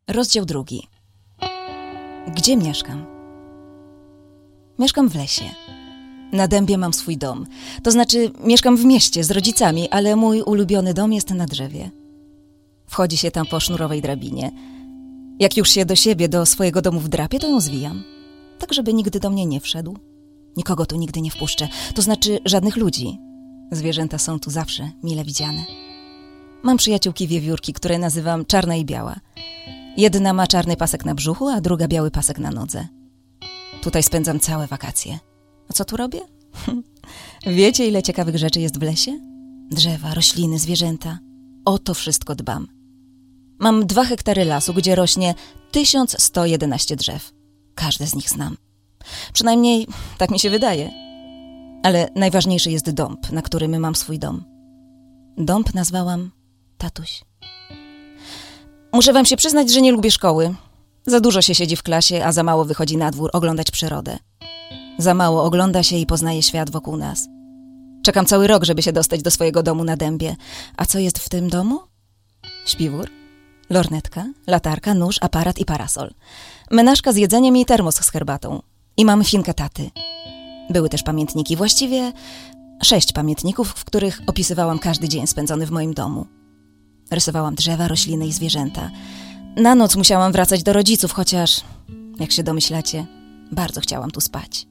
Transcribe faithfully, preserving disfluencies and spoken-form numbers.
Rozdział drugi. Gdzie mieszkam? Mieszkam w lesie. Na dębie mam swój dom. To znaczy, mieszkam w mieście z rodzicami, ale mój ulubiony dom jest na drzewie. Wchodzi się tam po sznurowej drabinie. Jak już się do siebie, do swojego domu wdrapię, to ją zwijam. Tak, żeby nigdy do mnie nie wszedł. Nikogo tu nigdy nie wpuszczę. To znaczy, żadnych ludzi. Zwierzęta są tu zawsze mile widziane. Mam przyjaciółki wiewiórki, które nazywam Czarna i Biała. Jedna ma czarny pasek na brzuchu, a druga biały pasek na nodze. Tutaj spędzam całe wakacje. A co tu robię? Wiecie, ile ciekawych rzeczy jest w lesie? Drzewa, rośliny, zwierzęta. O to wszystko dbam. Mam dwa hektary lasu, gdzie rośnie tysiąc sto jedenaście drzew. Każde z nich znam. Przynajmniej tak mi się wydaje. Ale najważniejszy jest dąb, na którym mam swój dom. Dąb nazwałam tatuś. Muszę wam się przyznać, że nie lubię szkoły. Za dużo się siedzi w klasie, a za mało wychodzi na dwór oglądać przyrodę. Za mało ogląda się i poznaje świat wokół nas. Czekam cały rok, żeby się dostać do swojego domu na dębie. A co jest w tym domu? Śpiwór, lornetka, latarka, nóż, aparat i parasol. Menażka z jedzeniem i termos z herbatą. I mam finkę taty. Były też pamiętniki, właściwie sześć pamiętników, w których opisywałam każdy dzień spędzony w moim domu. Rysowałam drzewa, rośliny i zwierzęta. Na noc musiałam wracać do rodziców, chociaż, jak się domyślacie, bardzo chciałam tu spać.